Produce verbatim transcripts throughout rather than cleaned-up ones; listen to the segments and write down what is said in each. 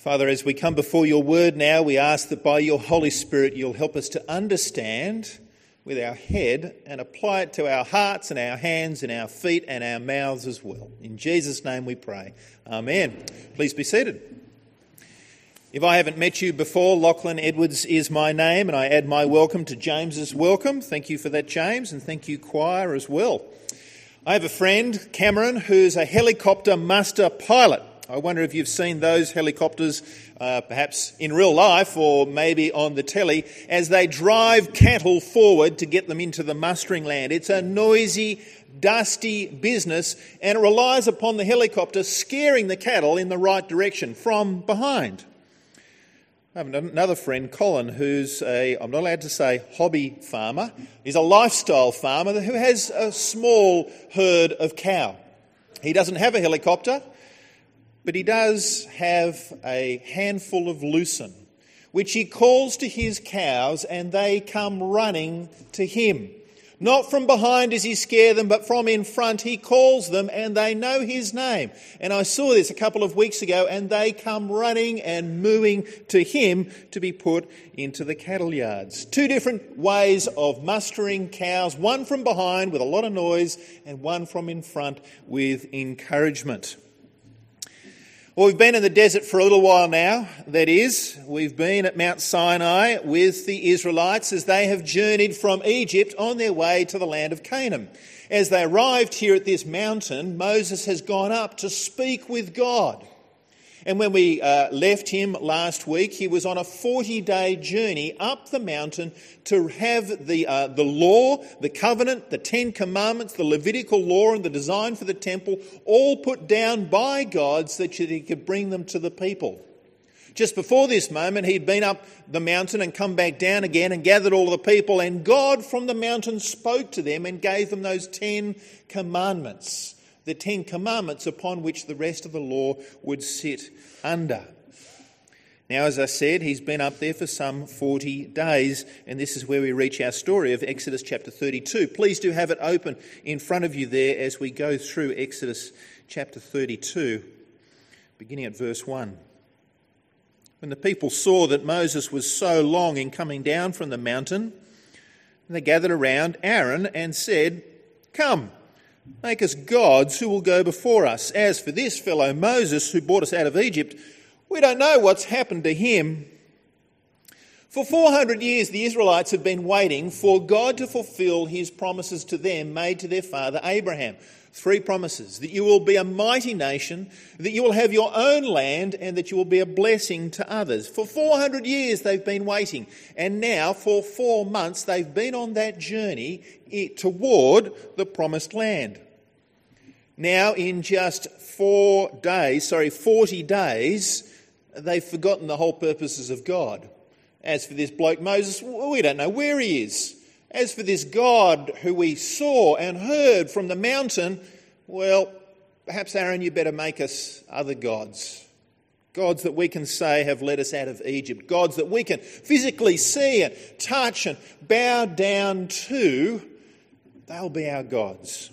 Father, as we come before your word now, we ask that by your Holy Spirit you'll help us to understand with our head and apply it to our hearts and our hands and our feet and our mouths as well. In Jesus' name we pray. Amen. Please be seated. If I haven't met you before, Lachlan Edwards is my name, and I add my welcome to James's welcome. Thank you for that, James, and thank you, choir, as well. I have a friend, Cameron, who's a helicopter master pilot. I wonder if you've seen those helicopters, uh, perhaps in real life or maybe on the telly, as they drive cattle forward to get them into the mustering land. It's a noisy, dusty business, and it relies upon the helicopter scaring the cattle in the right direction from behind. I have another friend, Colin, who's a, I'm not allowed to say hobby farmer. He's a lifestyle farmer who has a small herd of cow. He doesn't have a helicopter, but he does have a handful of lucerne, which he calls to his cows, and they come running to him. Not from behind does he scare them, but from in front he calls them, and they know his name. And I saw this a couple of weeks ago, and they come running and mooing to him to be put into the cattle yards. Two different ways of mustering cows, one from behind with a lot of noise, and one from in front with encouragement. Well, we've been in the desert for a little while now, that is. We've been at Mount Sinai with the Israelites as they have journeyed from Egypt on their way to the land of Canaan. As they arrived here at this mountain, Moses has gone up to speak with God. And when we uh, left him last week, he was on a forty-day journey up the mountain to have the uh, the law, the covenant, the Ten Commandments, the Levitical law and the design for the temple all put down by God so that he could bring them to the people. Just before this moment, he'd been up the mountain and come back down again and gathered all the people, and God from the mountain spoke to them and gave them those Ten Commandments. The Ten Commandments upon which the rest of the law would sit under. Now, as I said, he's been up there for some forty days, and this is where we reach our story of Exodus chapter thirty-two. Please do have it open in front of you there as we go through Exodus chapter thirty-two, beginning at verse one. When the people saw that Moses was so long in coming down from the mountain, they gathered around Aaron and said, "Come, make us gods who will go before us. As for this fellow Moses who brought us out of Egypt, we don't know what's happened to him." For four hundred years the Israelites have been waiting for God to fulfill his promises to them made to their father Abraham. Three promises: that you will be a mighty nation, that you will have your own land, and that you will be a blessing to others. For four hundred years they've been waiting, and now for four months they've been on that journey toward the promised land. Now in just four days, sorry, forty days, they've forgotten the whole purposes of God. As for this bloke Moses, we don't know where he is. As for this God who we saw and heard from the mountain, well, perhaps, Aaron, you better make us other gods. Gods that we can say have led us out of Egypt. Gods that we can physically see and touch and bow down to. They'll be our gods.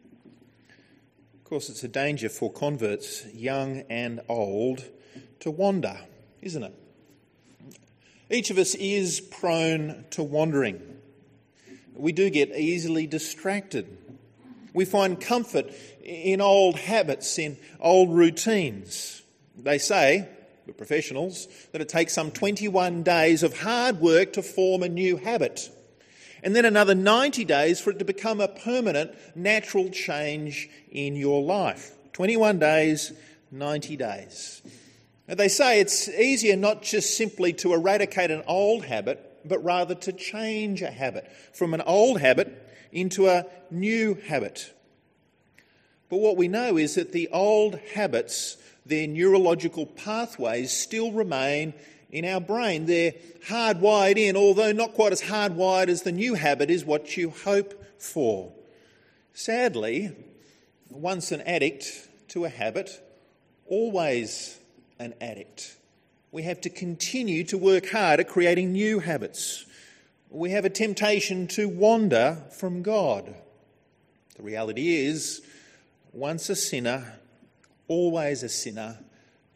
Of course, it's a danger for converts, young and old, to wander, isn't it? Each of us is prone to wandering. We do get easily distracted. We find comfort in old habits, in old routines. They say, the professionals, that it takes some twenty-one days of hard work to form a new habit, and then another ninety days for it to become a permanent, natural change in your life. twenty-one days, ninety days. Now, they say it's easier not just simply to eradicate an old habit, but rather to change a habit from an old habit into a new habit. But what we know is that the old habits, their neurological pathways still remain in our brain. They're hardwired in, although not quite as hardwired as the new habit is what you hope for. Sadly, once an addict to a habit, always an addict. We have to continue to work hard at creating new habits. We have a temptation to wander from God. The reality is, once a sinner, always a sinner,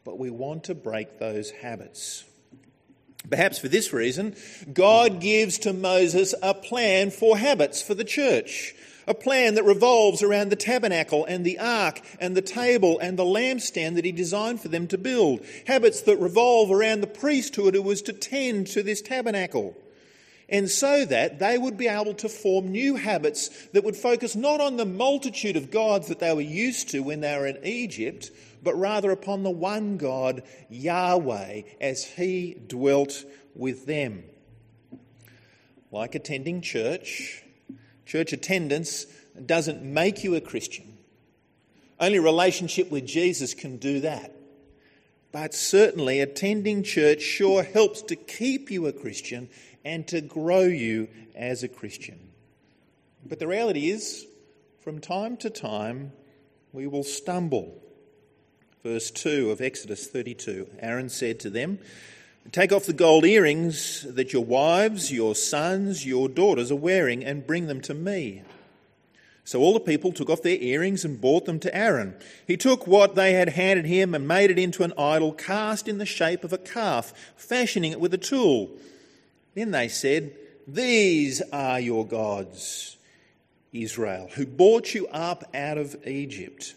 but we want to break those habits. Perhaps for this reason, God gives to Moses a plan for habits for the church, a plan that revolves around the tabernacle and the ark and the table and the lampstand that he designed for them to build, habits that revolve around the priesthood who was to tend to this tabernacle. And so that they would be able to form new habits that would focus not on the multitude of gods that they were used to when they were in Egypt, but rather upon the one God, Yahweh, as he dwelt with them. Like attending church, church attendance doesn't make you a Christian. Only relationship with Jesus can do that. But certainly attending church sure helps to keep you a Christian and to grow you as a Christian. But the reality is, from time to time, we will stumble. Verse two of Exodus thirty-two, Aaron said to them, "Take off the gold earrings that your wives, your sons, your daughters are wearing and bring them to me." So all the people took off their earrings and brought them to Aaron. He took what they had handed him and made it into an idol cast in the shape of a calf, fashioning it with a tool. Then they said, "These are your gods, Israel, who brought you up out of Egypt."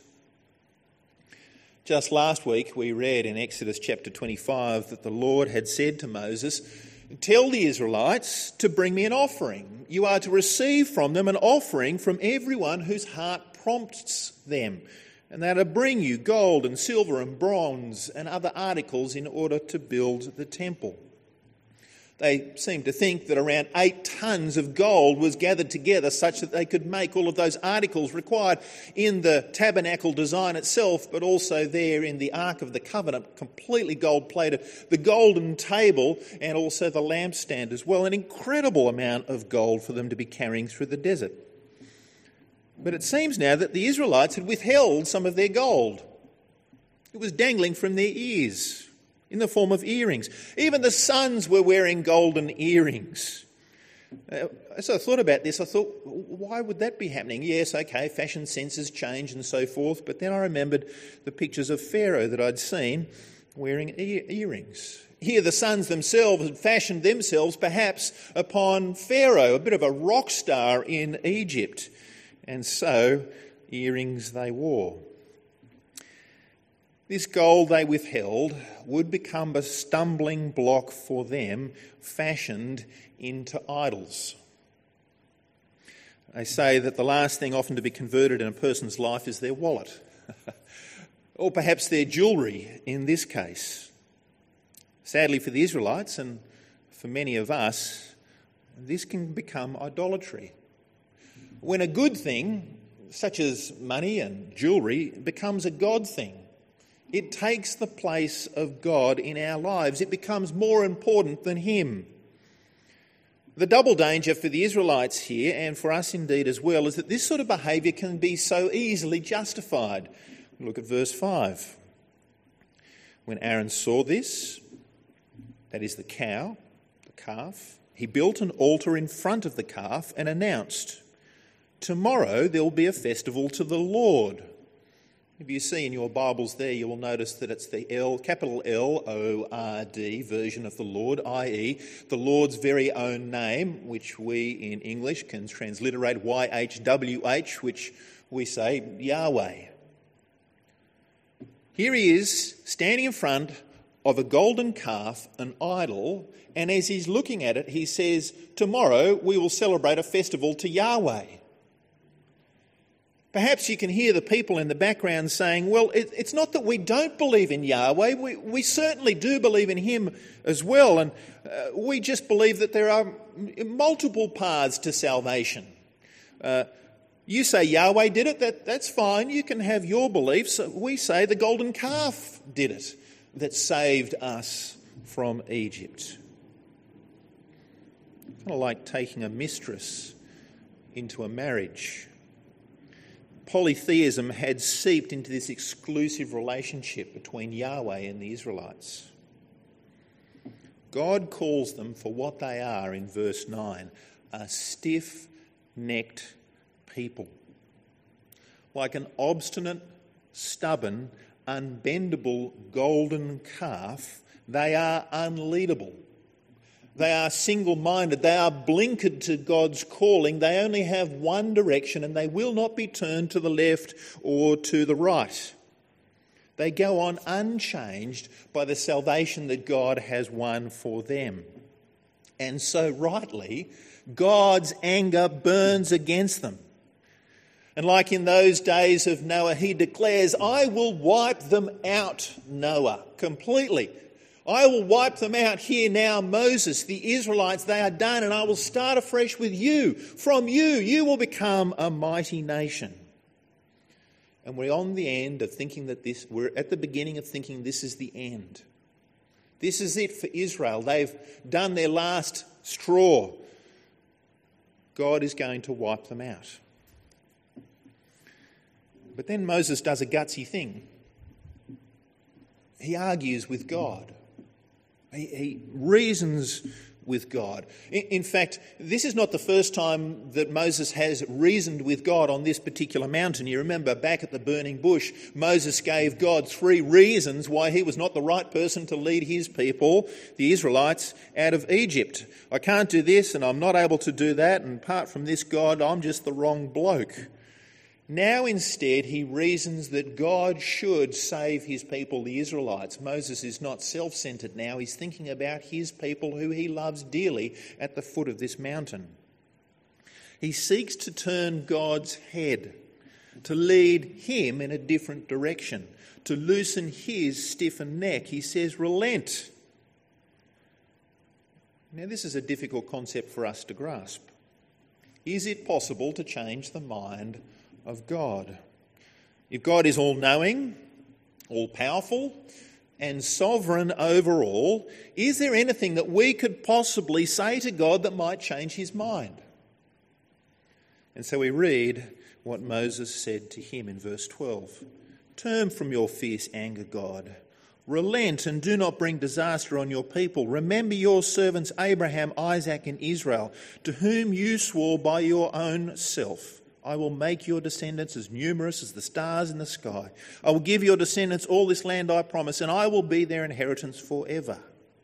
Just last week we read in Exodus chapter twenty-five that the Lord had said to Moses, "Tell the Israelites to bring me an offering. You are to receive from them an offering from everyone whose heart prompts them, and they are to bring you gold and silver and bronze and other articles in order to build the temple." They seemed to think that around eight tons of gold was gathered together such that they could make all of those articles required in the tabernacle design itself, but also there in the Ark of the Covenant, completely gold-plated, the golden table and also the lampstand as well. An incredible amount of gold for them to be carrying through the desert. But it seems now that the Israelites had withheld some of their gold. It was dangling from their ears in the form of earrings. Even the sons were wearing golden earrings. Uh, as I thought about this, I thought, why would that be happening? Yes, okay, fashion senses change and so forth, but then I remembered the pictures of Pharaoh that I'd seen wearing ear- earrings. Here the sons themselves had fashioned themselves perhaps upon Pharaoh, a bit of a rock star in Egypt, and so earrings they wore. This gold they withheld would become a stumbling block for them, fashioned into idols. They say that the last thing often to be converted in a person's life is their wallet, or perhaps their jewellery in this case. Sadly for the Israelites and for many of us, this can become idolatry. When a good thing, such as money and jewellery, becomes a God thing, it takes the place of God in our lives. It becomes more important than him. The double danger for the Israelites here, and for us indeed as well, is that this sort of behaviour can be so easily justified. Look at verse five. When Aaron saw this, that is the cow, the calf, he built an altar in front of the calf and announced, "Tomorrow there will be a festival to the Lord." If you see in your Bibles there, you will notice that it's the L, capital L O R D version of the Lord, that is the Lord's very own name, which we in English can transliterate Y H W H, which we say Yahweh. Here he is, standing in front of a golden calf, an idol, and as he's looking at it, he says, "Tomorrow we will celebrate a festival to Yahweh." Perhaps you can hear the people in the background saying, well, it, it's not that we don't believe in Yahweh. We, we certainly do believe in him as well. And uh, we just believe that there are multiple paths to salvation. Uh, you say Yahweh did it, that, that's fine. You can have your beliefs. We say the golden calf did it, that saved us from Egypt. Kind of like taking a mistress into a marriage. Polytheism had seeped into this exclusive relationship between Yahweh and the Israelites. God calls them for what they are in verse nine, a stiff-necked people. Like an obstinate, stubborn, unbendable golden calf, they are unleadable. They are single-minded. They are blinkered to God's calling. They only have one direction, and they will not be turned to the left or to the right. They go on unchanged by the salvation that God has won for them. And so rightly, God's anger burns against them. And like in those days of Noah, he declares, I will wipe them out, Noah, completely. I will wipe them out here now, Moses, the Israelites, they are done, and I will start afresh with you. From you, you will become a mighty nation. And we're on the end of thinking that this, we're at the beginning of thinking this is the end. This is it for Israel. They've done their last straw. God is going to wipe them out. But then Moses does a gutsy thing. He argues with God. He, he reasons with God. In, in fact, this is not the first time that Moses has reasoned with God on this particular mountain. You remember back at the burning bush, Moses gave God three reasons why he was not the right person to lead his people, the Israelites, out of Egypt. I can't do this and I'm not able to do that, and apart from this, God, I'm just the wrong bloke. Now instead he reasons that God should save his people, the Israelites. Moses is not self-centered now. He's thinking about his people who he loves dearly at the foot of this mountain. He seeks to turn God's head, to lead him in a different direction, to loosen his stiffened neck. He says, relent. Now this is a difficult concept for us to grasp. Is it possible to change the mind of God? If God is all-knowing, all-powerful, and sovereign over all, is there anything that we could possibly say to God that might change his mind? And so we read what Moses said to him in verse twelve. Turn from your fierce anger, God. Relent and do not bring disaster on your people. Remember your servants Abraham, Isaac, and Israel, to whom you swore by your own self. I will make your descendants as numerous as the stars in the sky. I will give your descendants all this land I promise, and I will be their inheritance forever.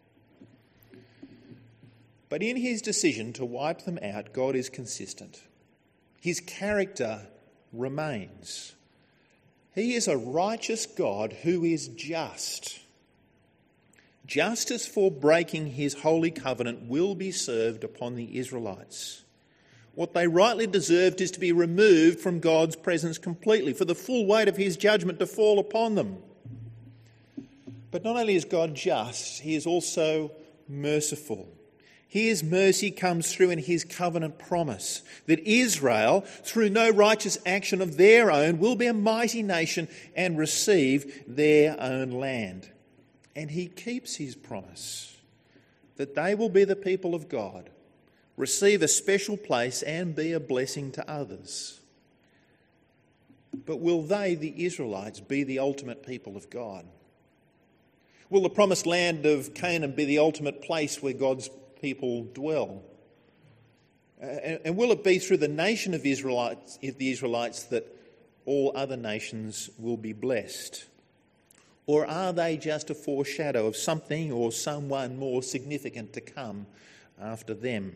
But in his decision to wipe them out, God is consistent. His character remains. He is a righteous God who is just. Justice for breaking his holy covenant will be served upon the Israelites. What they rightly deserved is to be removed from God's presence completely, for the full weight of his judgment to fall upon them. But not only is God just, he is also merciful. His mercy comes through in his covenant promise that Israel, through no righteous action of their own, will be a mighty nation and receive their own land. And he keeps his promise that they will be the people of God, receive a special place and be a blessing to others. But will they, the Israelites, be the ultimate people of God? Will the promised land of Canaan be the ultimate place where God's people dwell? Uh, and, and will it be through the nation of Israelites, the Israelites that all other nations will be blessed? Or are they just a foreshadow of something or someone more significant to come after them?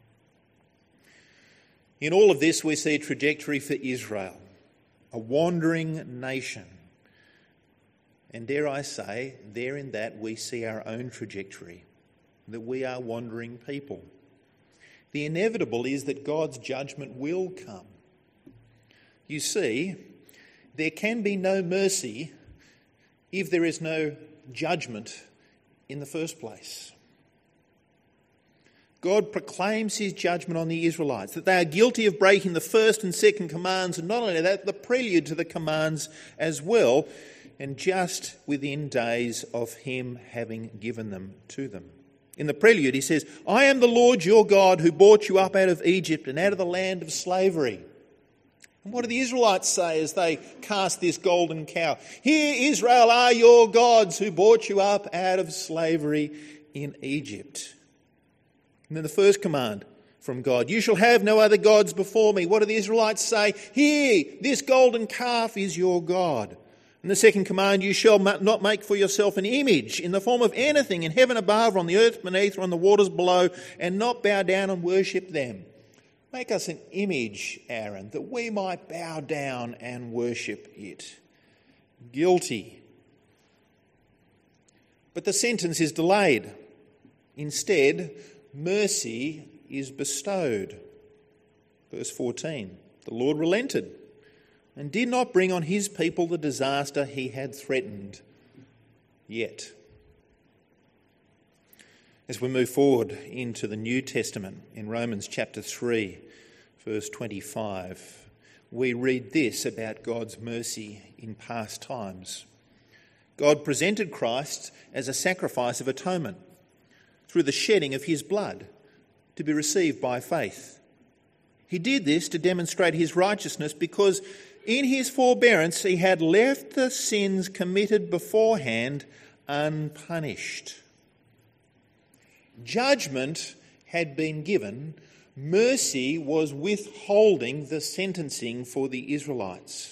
In all of this, we see a trajectory for Israel, a wandering nation. And dare I say, there in that we see our own trajectory, that we are wandering people. The inevitable is that God's judgment will come. You see, there can be no mercy if there is no judgment in the first place. God proclaims his judgment on the Israelites, that they are guilty of breaking the first and second commands, and not only that, the prelude to the commands as well, and just within days of him having given them to them. In the prelude he says, I am the Lord your God who brought you up out of Egypt and out of the land of slavery. And what do the Israelites say as they cast this golden cow? Here, Israel, are your gods who brought you up out of slavery in Egypt. And then the first command from God, you shall have no other gods before me. What do the Israelites say? Here, this golden calf is your God. And And the second command, you shall not make for yourself an image in the form of anything in heaven above or on the earth beneath or on the waters below, and not bow down and worship them. Make us an image, Aaron, that we might bow down and worship it. Guilty. But the sentence is delayed. Instead, mercy is bestowed. Verse fourteen, the Lord relented and did not bring on his people the disaster he had threatened yet. As we move forward into the New Testament, in Romans chapter three, verse twenty-five, we read this about God's mercy in past times. God presented Christ as a sacrifice of atonement through the shedding of his blood to be received by faith. He did this to demonstrate his righteousness because in his forbearance he had left the sins committed beforehand unpunished. Judgment had been given. Mercy was withholding the sentencing for the Israelites.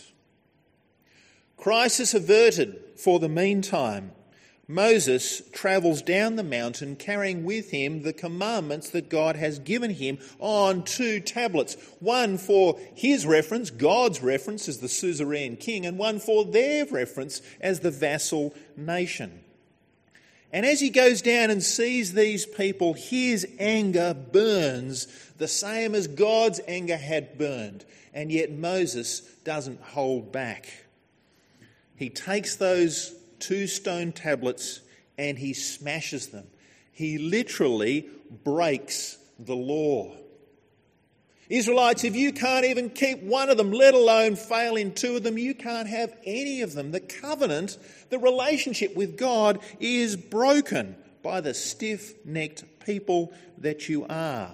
Crisis averted for the meantime. Moses travels down the mountain carrying with him the commandments that God has given him on two tablets. One for his reference, God's reference as the suzerain king, and one for their reference as the vassal nation. And as he goes down and sees these people, his anger burns the same as God's anger had burned. And yet Moses doesn't hold back. He takes those two stone tablets and he smashes them. He literally breaks the law. Israelites, if you can't even keep one of them, let alone fail in two of them, you can't have any of them. The covenant, the relationship with God is broken by the stiff-necked people that you are.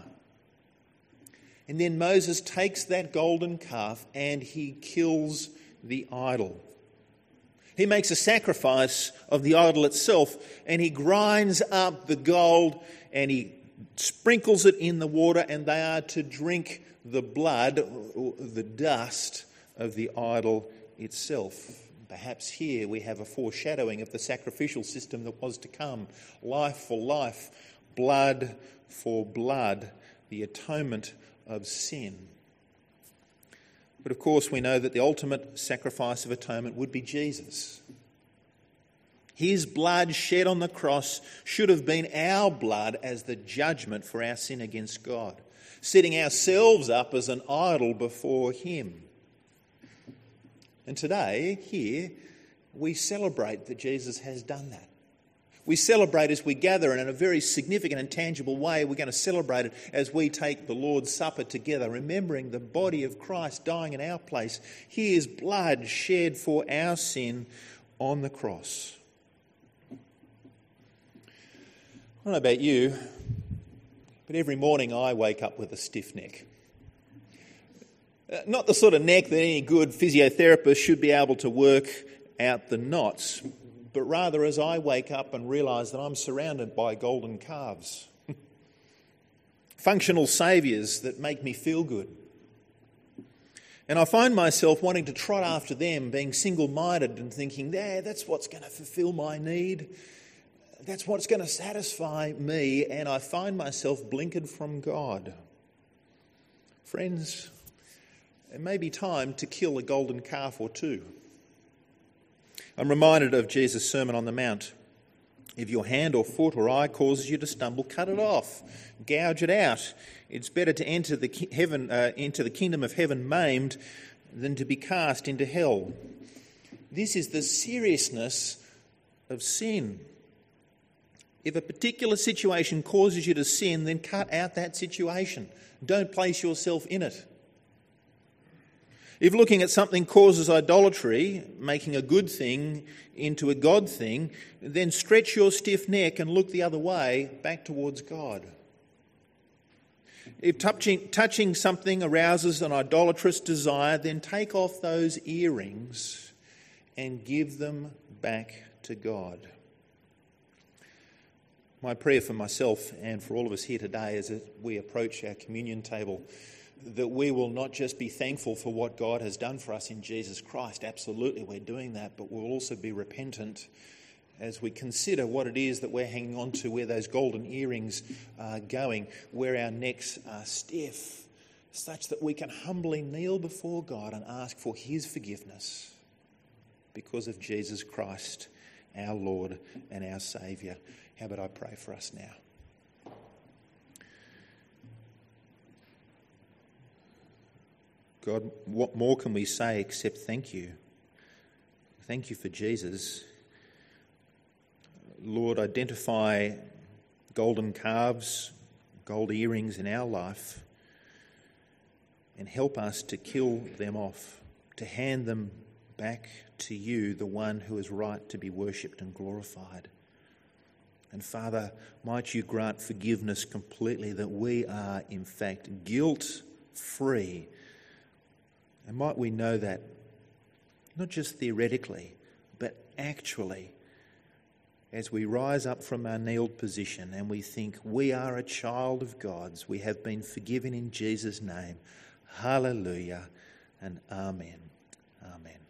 And then Moses takes that golden calf and he kills the idol. He makes a sacrifice of the idol itself and he grinds up the gold and he sprinkles it in the water, and they are to drink the blood, or the dust of the idol itself. Perhaps here we have a foreshadowing of the sacrificial system that was to come. Life for life, blood for blood, the atonement of sin. But of course we know that the ultimate sacrifice of atonement would be Jesus. His blood shed on the cross should have been our blood as the judgment for our sin against God, setting ourselves up as an idol before him. And today, here, we celebrate that Jesus has done that. We celebrate as we gather, and in a very significant and tangible way, we're going to celebrate it as we take the Lord's Supper together, remembering the body of Christ dying in our place, his blood shed for our sin on the cross. I don't know about you, but every morning I wake up with a stiff neck. Not the sort of neck that any good physiotherapist should be able to work out the knots, but rather as I wake up and realise that I'm surrounded by golden calves. Functional saviours that make me feel good. And I find myself wanting to trot after them, being single-minded and thinking, yeah, that's what's going to fulfil my need. That's what's going to satisfy me, and I find myself blinkered from God. Friends, it may be time to kill a golden calf or two. I'm reminded of Jesus' Sermon on the Mount. If your hand or foot or eye causes you to stumble, cut it off, gouge it out. It's better to enter the ki- heaven, uh, into the kingdom of heaven maimed than to be cast into hell. This is the seriousness of sin. If a particular situation causes you to sin, then cut out that situation. Don't place yourself in it. If looking at something causes idolatry, making a good thing into a God thing, then stretch your stiff neck and look the other way, back towards God. If touching, touching something arouses an idolatrous desire, then take off those earrings and give them back to God. My prayer for myself and for all of us here today as we approach our communion table that we will not just be thankful for what God has done for us in Jesus Christ. Absolutely, we're doing that, but we'll also be repentant as we consider what it is that we're hanging on to, where those golden earrings are going, where our necks are stiff, such that we can humbly kneel before God and ask for his forgiveness because of Jesus Christ, our Lord and our Saviour. How about I pray for us now? God, what more can we say except thank you? Thank you for Jesus. Lord, identify golden calves, gold earrings in our life, and help us to kill them off, to hand them back to you, the one who is right to be worshipped and glorified. And Father, might you grant forgiveness completely, that we are in fact guilt-free. And might we know that, not just theoretically, but actually, as we rise up from our kneeled position and we think we are a child of God's, we have been forgiven in Jesus' name. Hallelujah and amen. Amen.